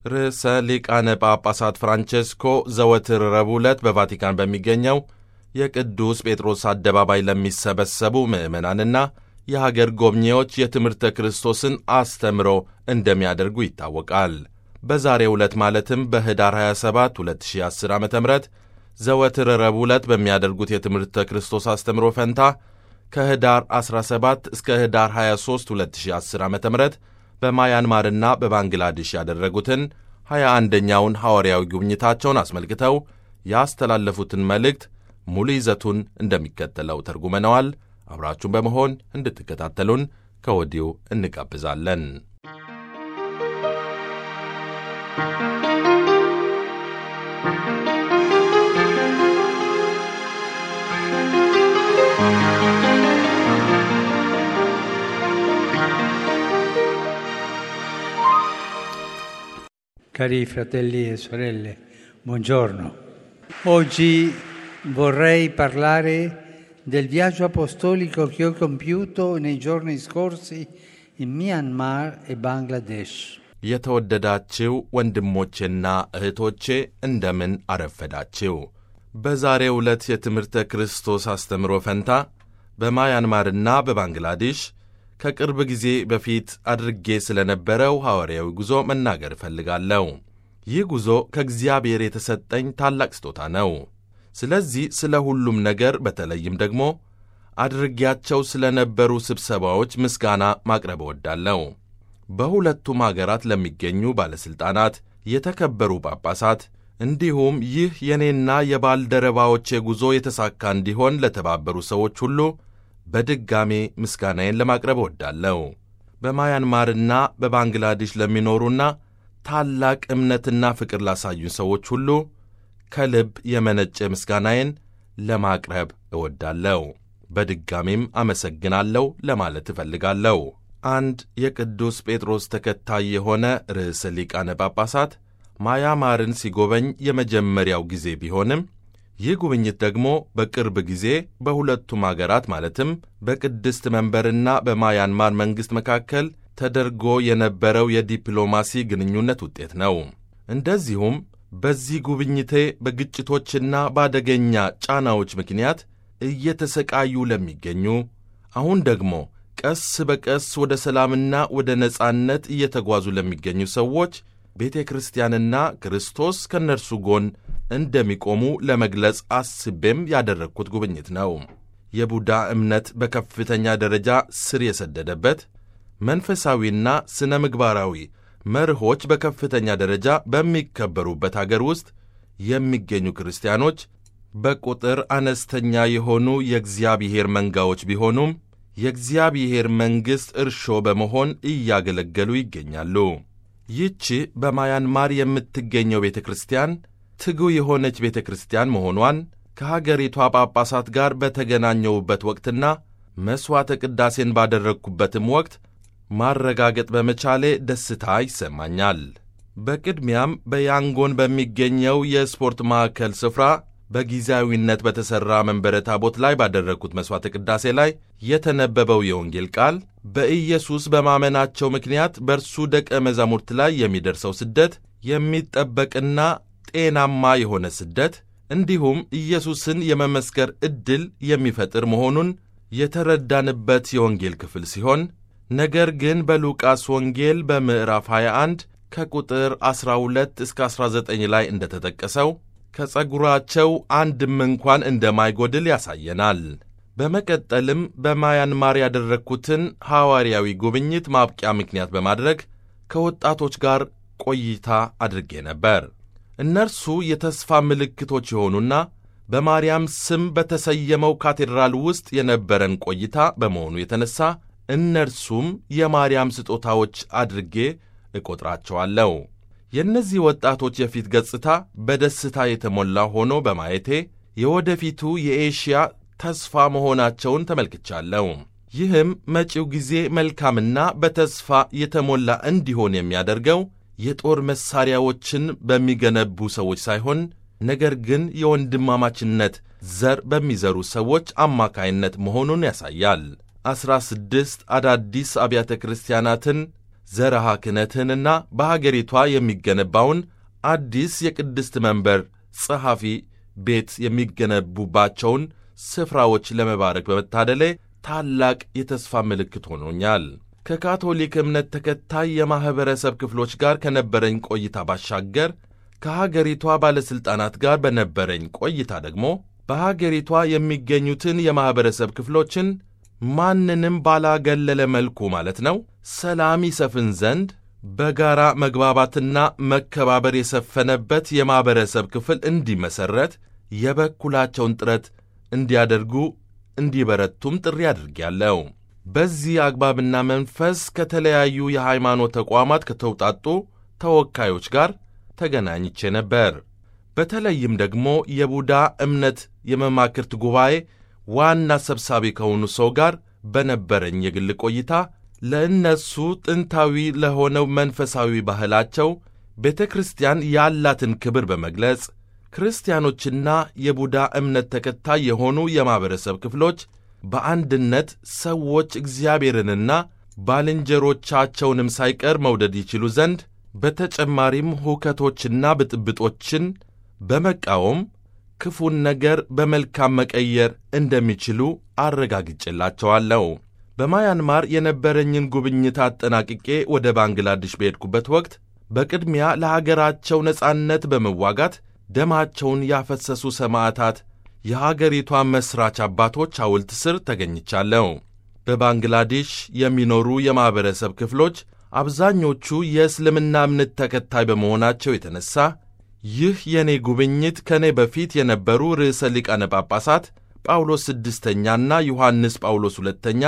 ርዕሰ ሊቃነ ጳጳሳት ፍራንቼስኮ ዘወትር ረቡዕ ዕለት በቫቲካን በሚገኘው የቅዱስ ጴጥሮስ አደባባይ ለሚሰበሰቡ ምዕመናንና የሀገር ጎብኚዎች የትምህርተ ክርስቶስን አስተምሮ እንደሚያደርጉ ይታወቃል። በዛሬው ዕለት ማለትም በኅዳር 27 2010 ዓ.ም ዘወትር ረቡዕ ዕለት በሚያደርጉት የትምህርተ ክርስቶስ አስተምሮ ፈንታ ከኅዳር 17 እስከ ኅዳር 23 2010 ዓ.ም በማያንማርና በባንግላዴሽ ያደረጉትን 21ኛውን ሐዋርያዊ ጉብኝታቸውን አስመልክተው ያስተላለፉትን መልእክት ሙሉ ይዘቱን እንደሚከተለው ተርጉመነዋል። አብራችሁን በመሆን እንድትከታተሉን ከወዲሁ እንጋብዛለን። Cari fratelli e sorelle, buongiorno. Oggi vorrei parlare del viaggio apostolico che ho compiuto nei giorni scorsi in Myanmar e Bangladesh. የተወደዳችሁ ወንድሞቼና እህቶቼ እንደምን አረፈዳችሁ። በዛሬው ዕለት የትምህርተ ክርስቶስ አስተምሮ ፈንታ በማያንማርና በባንግላዴሽ ከቅርብ ጊዜ በፊት አድርጌ ስለነበረው ሐዋርያዊ ጉዞ መናገር እፈልጋለሁ። ይህ ጉዞ ከእግዚአብሔር የተሰጠኝ ታላቅ ስጦታ ነው። ስለዚህ ስለ ሁሉም ነገር በተለይም ደግሞ አድርጌያቸው ስለነበሩ ስብሰባዎች ምስጋና ማቅረብ እወዳለሁ። በሁለቱም አገራት ለሚገኙ ባለሥልጣናት፣ የተከበሩ ጳጳሳት እንዲሁም ይህ የኔና የባልደረባዎቼ ጉዞ የተሳካ እንዲሆን ለተባበሩ ሰዎች ሁሉ በድጋሜ ምስጋናዬን ለማቅረብ እወዳለሁ። በማያንማርና በባንግላዴሽ ለሚኖሩና ታላቅ እምነትና ፍቅር ላሳዩን ሰዎች ሁሉ ከልብ የመነጨ ምስጋናዬን ለማቅረብ እወዳለሁ። በድጋሜም አመሰግናለሁ ለማለት እፈልጋለሁ። አንድ የቅዱስ ጴጥሮስ ተከታይ የሆነ ርዕሰ ሊቃነ ጳጳሳት ማያንማርን ሲጎበኝ የመጀመሪያው ጊዜ ቢሆንም ይህ ጉብኝት ደግሞ በቅርብ ጊዜ በሁለቱም አገራት ማለትም በቅድስት መንበርና በማያንማር መንግሥት መካከል ተደርጎ የነበረው የዲፕሎማሲ ግንኙነት ውጤት ነው። እንደዚሁም በዚህ ጉብኝቴ በግጭቶችና በአደገኛ ጫናዎች ምክንያት እየተሰቃዩ ለሚገኙ አሁን ደግሞ ቀስ በቀስ ወደ ሰላምና ወደ ነጻነት እየተጓዙ ለሚገኙ ሰዎች ቤተ ክርስቲያንና ክርስቶስ ከእነርሱ ጎን እንደሚቆሙ ለመግለጽ አስቤም ያደረግኩት ጉብኝት ነው። የቡዳ እምነት በከፍተኛ ደረጃ ስር የሰደደበት፣ መንፈሳዊና ስነ ምግባራዊ መርሆች በከፍተኛ ደረጃ በሚከበሩበት አገር ውስጥ የሚገኙ ክርስቲያኖች በቁጥር አነስተኛ የሆኑ የእግዚአብሔር መንጋዎች ቢሆኑም የእግዚአብሔር መንግሥት እርሾ በመሆን እያገለገሉ ይገኛሉ። ይህች በማያንማር የምትገኘው ቤተ ክርስቲያን ትጉ የሆነች ቤተ ክርስቲያን መሆኗን ከሀገሪቷ ጳጳሳት ጋር በተገናኘውበት ወቅትና መሥዋዕተ ቅዳሴን ባደረግኩበትም ወቅት ማረጋገጥ በመቻሌ ደስታ ይሰማኛል። በቅድሚያም በያንጎን በሚገኘው የስፖርት ማዕከል ስፍራ በጊዜያዊነት በተሠራ መንበረ ታቦት ላይ ባደረግኩት መሥዋዕተ ቅዳሴ ላይ የተነበበው የወንጌል ቃል በኢየሱስ በማመናቸው ምክንያት በእርሱ ደቀ መዛሙርት ላይ የሚደርሰው ስደት የሚጠበቅና ጤናማ የሆነ ስደት እንዲሁም ኢየሱስን የመመስከር ዕድል የሚፈጥር መሆኑን የተረዳንበት የወንጌል ክፍል ሲሆን፣ ነገር ግን በሉቃስ ወንጌል በምዕራፍ 21 ከቁጥር 12 እስከ 19 ላይ እንደተጠቀሰው ከጸጉራቸው አንድም እንኳን እንደማይጎድል ያሳየናል። በመቀጠልም በማያንማር ያደረግኩትን ሐዋርያዊ ጉብኝት ማብቂያ ምክንያት በማድረግ ከወጣቶች ጋር ቆይታ አድርጌ ነበር። እነርሱ የተስፋ ምልክቶች የሆኑና በማርያም ስም በተሰየመው ካቴድራል ውስጥ የነበረን ቆይታ በመሆኑ የተነሳ እነርሱም የማርያም ስጦታዎች አድርጌ እቆጥራቸዋለሁ። የእነዚህ ወጣቶች የፊት ገጽታ በደስታ የተሞላ ሆኖ በማየቴ የወደፊቱ የኤሽያ ተስፋ መሆናቸውን ተመልክቻለሁ። ይህም መጪው ጊዜ መልካምና በተስፋ የተሞላ እንዲሆን የሚያደርገው የጦር መሳሪያዎችን በሚገነቡ ሰዎች ሳይሆን ነገር ግን የወንድማማችነት ዘር በሚዘሩ ሰዎች አማካይነት መሆኑን ያሳያል። 16 አዳዲስ አብያተ ክርስቲያናትን ዘርሃ ክህነትንና በሀገሪቷ የሚገነባውን አዲስ የቅድስት መንበር ጸሐፊ ቤት የሚገነቡባቸውን ስፍራዎች ለመባረክ በመታደሌ ታላቅ የተስፋ ምልክት ሆኖኛል። ከካቶሊክ እምነት ተከታይ የማኅበረሰብ ክፍሎች ጋር ከነበረኝ ቆይታ ባሻገር ከሀገሪቷ ባለሥልጣናት ጋር በነበረኝ ቆይታ ደግሞ በሀገሪቷ የሚገኙትን የማኅበረሰብ ክፍሎችን ማንንም ባላገለለ መልኩ ማለት ነው ሰላም ይሰፍን ዘንድ በጋራ መግባባትና መከባበር የሰፈነበት የማኅበረሰብ ክፍል እንዲመሠረት የበኩላቸውን ጥረት እንዲያደርጉ እንዲበረቱም ጥሪ አድርጌያለሁ። በዚህ አግባብና መንፈስ ከተለያዩ የሃይማኖት ተቋማት ከተውጣጡ ተወካዮች ጋር ተገናኝቼ ነበር። በተለይም ደግሞ የቡዳ እምነት የመማክርት ጉባኤ ዋና ሰብሳቢ ከሆኑ ሰው ጋር በነበረኝ የግል ቆይታ ለእነሱ ጥንታዊ ለሆነው መንፈሳዊ ባህላቸው ቤተ ክርስቲያን ያላትን ክብር በመግለጽ ክርስቲያኖችና የቡዳ እምነት ተከታይ የሆኑ የማኅበረሰብ ክፍሎች በአንድነት ሰዎች እግዚአብሔርንና ባልንጀሮቻቸውንም ሳይቀር መውደድ ይችሉ ዘንድ በተጨማሪም ሁከቶችና ብጥብጦችን በመቃወም ክፉን ነገር በመልካም መቀየር እንደሚችሉ አረጋግጬላቸዋለሁ። በማያንማር የነበረኝን ጉብኝት አጠናቅቄ ወደ ባንግላዴሽ በሄድኩበት ወቅት በቅድሚያ ለሀገራቸው ነጻነት በመዋጋት ደማቸውን ያፈሰሱ ሰማዕታት የሀገሪቷ መሥራች አባቶች ሐውልት ስር ተገኝቻለሁ። በባንግላዴሽ የሚኖሩ የማኅበረሰብ ክፍሎች አብዛኞቹ የእስልምና እምነት ተከታይ በመሆናቸው የተነሣ ይህ የኔ ጉብኝት ከኔ በፊት የነበሩ ርዕሰ ሊቃነ ጳጳሳት ጳውሎስ ስድስተኛና ዮሐንስ ጳውሎስ ሁለተኛ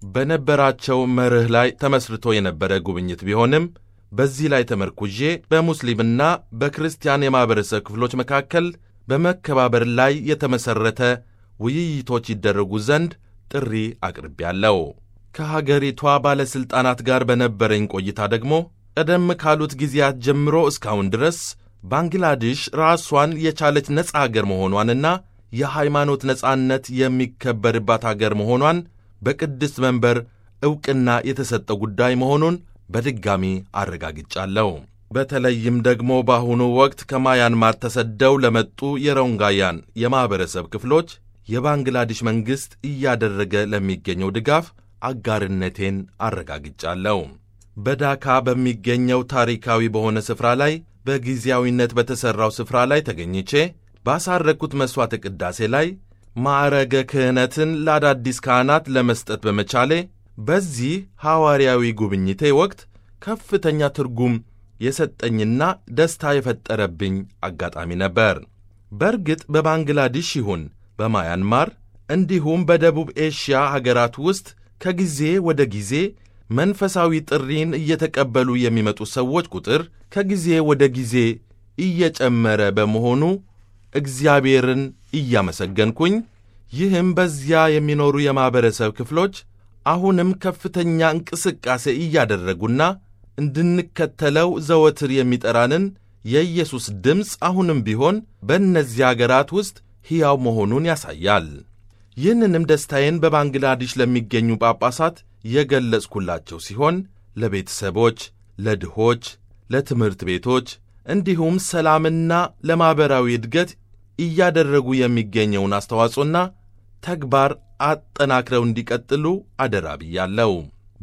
በነበራቸው መርህ ላይ ተመስርቶ የነበረ ጉብኝት ቢሆንም በዚህ ላይ ተመርኩዤ በሙስሊምና በክርስቲያን የማኅበረሰብ ክፍሎች መካከል በመከባበር ላይ የተመሠረተ ውይይቶች ይደረጉ ዘንድ ጥሪ አቅርቤያለሁ። ከሀገሪቷ ባለሥልጣናት ጋር በነበረኝ ቆይታ ደግሞ ቀደም ካሉት ጊዜያት ጀምሮ እስካሁን ድረስ ባንግላዴሽ ራሷን የቻለች ነጻ አገር መሆኗንና የሃይማኖት ነጻነት የሚከበርባት አገር መሆኗን በቅድስት መንበር ዕውቅና የተሰጠው ጉዳይ መሆኑን በድጋሚ አረጋግጫለሁ። በተለይም ደግሞ በአሁኑ ወቅት ከማያንማር ተሰደው ለመጡ የሮንጋያን የማኅበረሰብ ክፍሎች የባንግላዴሽ መንግሥት እያደረገ ለሚገኘው ድጋፍ አጋርነቴን አረጋግጫለሁ። በዳካ በሚገኘው ታሪካዊ በሆነ ስፍራ ላይ በጊዜያዊነት በተሠራው ስፍራ ላይ ተገኝቼ ባሳረግኩት መሥዋዕተ ቅዳሴ ላይ ማዕረገ ክህነትን ለአዳዲስ ካህናት ለመስጠት በመቻሌ በዚህ ሐዋርያዊ ጉብኝቴ ወቅት ከፍተኛ ትርጉም የሰጠኝና ደስታ የፈጠረብኝ አጋጣሚ ነበር። በእርግጥ በባንግላዴሽ ይሁን በማያንማር እንዲሁም በደቡብ ኤሽያ ሀገራት ውስጥ ከጊዜ ወደ ጊዜ መንፈሳዊ ጥሪን እየተቀበሉ የሚመጡ ሰዎች ቁጥር ከጊዜ ወደ ጊዜ እየጨመረ በመሆኑ እግዚአብሔርን እያመሰገንኩኝ፣ ይህም በዚያ የሚኖሩ የማኅበረሰብ ክፍሎች አሁንም ከፍተኛ እንቅስቃሴ እያደረጉና እንድንከተለው ዘወትር የሚጠራንን የኢየሱስ ድምፅ አሁንም ቢሆን በእነዚህ አገራት ውስጥ ሕያው መሆኑን ያሳያል። ይህንንም ደስታዬን በባንግላዴሽ ለሚገኙ ጳጳሳት የገለጽኩላቸው ሲሆን ለቤተሰቦች፣ ለድሆች፣ ለትምህርት ቤቶች እንዲሁም ሰላምና ለማኅበራዊ ዕድገት እያደረጉ የሚገኘውን አስተዋጽኦና ተግባር አጠናክረው እንዲቀጥሉ አደራ ብያለሁ።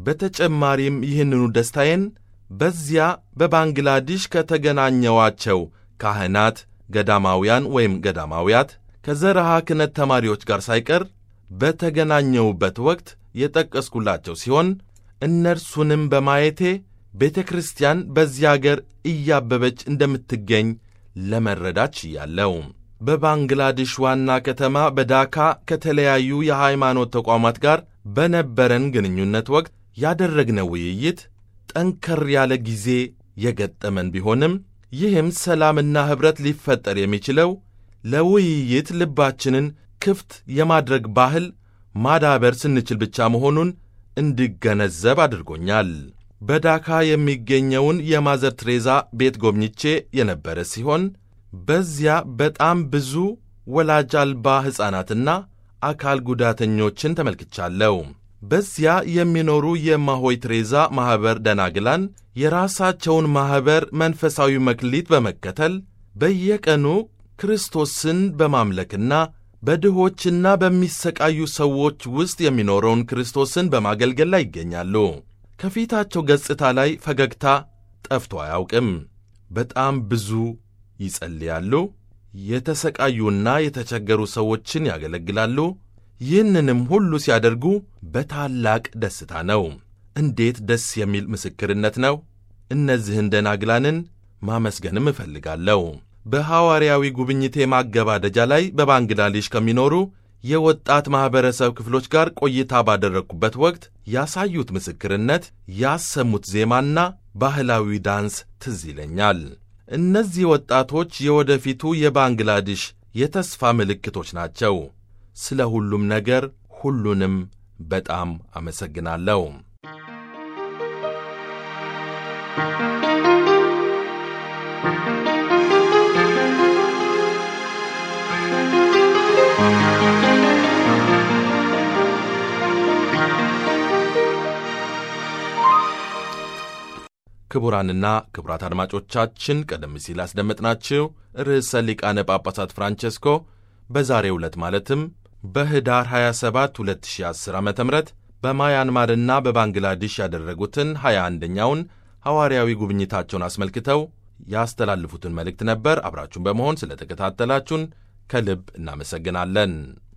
በተጨማሪም ይህንኑ ደስታዬን በዚያ በባንግላዴሽ ከተገናኘዋቸው ካህናት፣ ገዳማውያን ወይም ገዳማውያት ከዘርሃ ክህነት ተማሪዎች ጋር ሳይቀር በተገናኘውበት ወቅት የጠቀስኩላቸው ሲሆን እነርሱንም በማየቴ ቤተ ክርስቲያን በዚያ አገር እያበበች እንደምትገኝ ለመረዳት ችያለሁ። በባንግላዴሽ ዋና ከተማ በዳካ ከተለያዩ የሃይማኖት ተቋማት ጋር በነበረን ግንኙነት ወቅት ያደረግነው ውይይት ጠንከር ያለ ጊዜ የገጠመን ቢሆንም ይህም ሰላምና ኅብረት ሊፈጠር የሚችለው ለውይይት ልባችንን ክፍት የማድረግ ባህል ማዳበር ስንችል ብቻ መሆኑን እንድገነዘብ አድርጎኛል። በዳካ የሚገኘውን የማዘር ትሬዛ ቤት ጎብኝቼ የነበረ ሲሆን በዚያ በጣም ብዙ ወላጅ አልባ ሕፃናትና አካል ጉዳተኞችን ተመልክቻለሁ። በዚያ የሚኖሩ የእማሆይ ትሬዛ ማኅበር ደናግላን የራሳቸውን ማኅበር መንፈሳዊ መክሊት በመከተል በየቀኑ ክርስቶስን በማምለክና በድሆችና በሚሰቃዩ ሰዎች ውስጥ የሚኖረውን ክርስቶስን በማገልገል ላይ ይገኛሉ። ከፊታቸው ገጽታ ላይ ፈገግታ ጠፍቶ አያውቅም። በጣም ብዙ ይጸልያሉ። የተሰቃዩና የተቸገሩ ሰዎችን ያገለግላሉ። ይህንንም ሁሉ ሲያደርጉ በታላቅ ደስታ ነው። እንዴት ደስ የሚል ምስክርነት ነው! እነዚህን ደናግላንን ማመስገንም እፈልጋለሁ። በሐዋርያዊ ጉብኝቴ ማገባደጃ ላይ በባንግላዴሽ ከሚኖሩ የወጣት ማኅበረሰብ ክፍሎች ጋር ቆይታ ባደረግኩበት ወቅት ያሳዩት ምስክርነት፣ ያሰሙት ዜማና ባህላዊ ዳንስ ትዝ ይለኛል። እነዚህ ወጣቶች የወደፊቱ የባንግላዴሽ የተስፋ ምልክቶች ናቸው። ስለ ሁሉም ነገር ሁሉንም በጣም አመሰግናለሁ። ክቡራንና ክቡራት አድማጮቻችን ቀደም ሲል አስደመጥናችሁ ርዕሰ ሊቃነ ጳጳሳት ፍራንቼስኮ በዛሬው ዕለት ማለትም በኅዳር 27 2010 ዓ.ም በማያንማርና በባንግላዴሽ ያደረጉትን 21ኛውን ሐዋርያዊ ጉብኝታቸውን አስመልክተው ያስተላልፉትን መልእክት ነበር። አብራችሁን በመሆን ስለ ተከታተላችሁን ከልብ እናመሰግናለን።